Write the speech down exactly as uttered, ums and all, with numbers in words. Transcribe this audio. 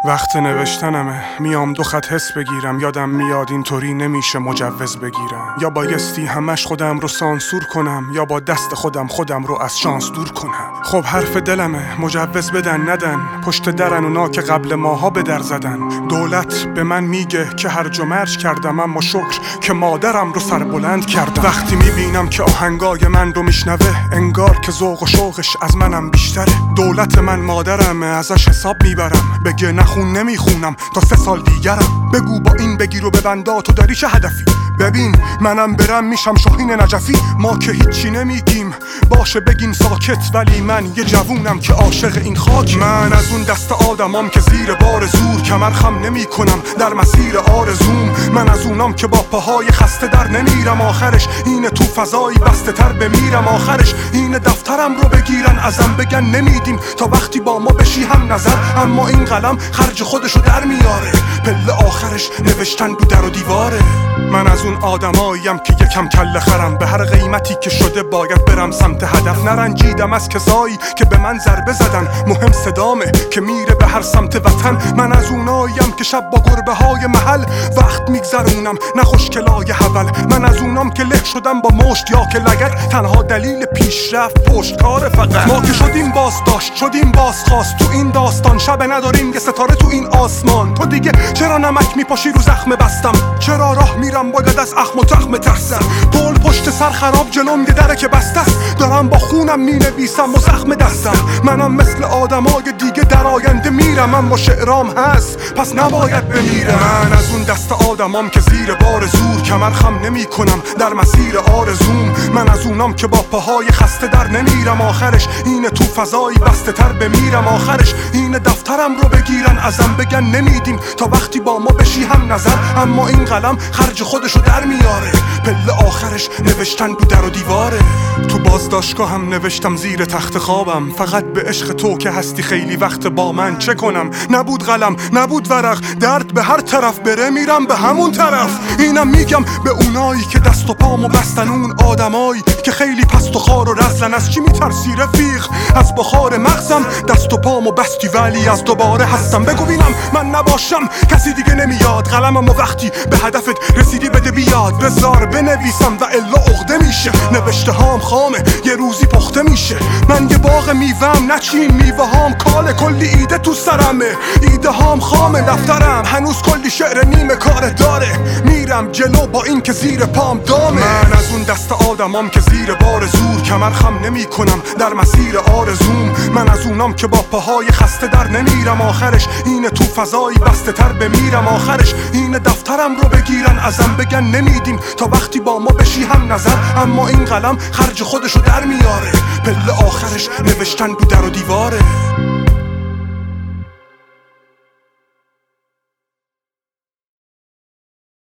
وقت نوشتنمه، میام دو خط حس بگیرم. یادم میاد اینطوری نمیشه مجوز بگیرم. یا بایستی همش خودم رو سانسور کنم، یا با دست خودم خودم رو از شانس دور کنم. خب حرف دلمه، مجوز بدن ندن، پشت درن اونا که قبل ماها به در زدن. دولت به من میگه که هرج و مرج کردم، اما شکر که مادرم رو سربلند کردم. وقتی میبینم که آهنگای من رو میشنوه، انگار که ذوق و شوقش از منم بیشتره. دولت من مادرمه، ازش حساب میبرم. بگه نخون نمیخونم تا سه سال دیگرم. بگو با این بگیر و ببندا تو داری چه هدفی؟ ببین منم برم میشم شاهین نجفی. ما که هیچی نمیگیم باشه بگین ساکت، ولی من یه جوونم که عاشق این خاک. من از اون دست آدمام که زیر بار زور کمر خم نمی کنم در مسیر آرزوم. من از اونام که با پاهای خسته در نمیرم. آخرش اینه تو فضایی بسته تر بمیرم. آخرش اینه دفترم رو بگیرن ازم بگن نمیدیم تا وقتی با ما بشی هم نظر. اما این قلم خرج خودشو در میاره، پله آخرش نوشتن رو در و دیواره. من از اون آدماییم که یکم کله خرم، به هر قیمتی که شده باید برم سمت هدف. نرنجیدم از کسایی که به من ضربه زدن، مهم صدامه که میره به هر سمت وطن. من از اوناییم که شب با گربه های محل وقت میگذرونم، نه خوشگلای حول. من از اونام که له شدم با مشت یا که لگد، تنها دلیل پیشرفت پشتکار فقط. ما که شدیم بازداشت، شدیم بازخواست تو این داستان. شب نداریم یه ستاره تو این آسمان. تو دیگه چرا نمک میپاشی رو زخم بستم؟ چرا راه میرم باید از اخم و تخم ترسم؟ پل پشت سر خراب جلوم یه دره که بسته است. دارم با خونم مینویسم و زخم دستم. منم مثل آدمای دیگه در آینده میرم، اما شعرام هست پس نباید بمیرم. من از اون دست آدمام که زیر بار زور کمر خم نمی کنم در مسیر آرزوم. من از اونام که با پاهای خسته در نمیرم. آخرش اینه تو فضایی بسته تر بمیرم. آخرش اینه دفترم رو بگیرن ازم بگن نمیدیم تا وقتی با ما بشی هم نظر. اما این قلم خرج خودشو در میاره، پله آخرش نوشتن رو در و دیواره. تو بازداشتگاه هم نوشتم زیر تخت خوابم، فقط به عشق تو که هستی خیلی وقت با من. چه کنم؟ نبود قلم نبود ورق، درد به هر طرف بره میرم به همون طرف. اینم میگم به اونایی که دست و پامو بستن، اون آدمایی که خیلی پست و خار و رزلن. از چی میترسی رفیق؟ از بخار مغزم دست و پامو بستی ولی از دوباره هستم. بگو بینم من نباشم کسی دیگه نمیاد. قلمم و وقتی به هدفت رسیدی بده بیاد. بذار بنویسم و الا عقده میشه. نوشته هام خامه یه روزی پخته میشه. من یه باغ میوهم نچین میوه هام کاله. کلی ایده تو سرمه، ایده هام خامه. دفترم هنوز کلی شعر نیمه کار داره. میرم جلو با این که زیر پام دامه. من از اون دست آدمام که زیر بار زور کمر خم نمی کنم در مسیر آرزوم. من از اونام که با پاهای خسته در نمیرم. آخرش اینه تو فضایی بسته تر بمیرم. آخرش اینه دفترم رو بگیرن ازم بگن نمیدیم تا وقتی با ما بشی هم نظر. اما این قلم خرج خودشو در میاره، پله آخرش نوشتن رو در و دیواره.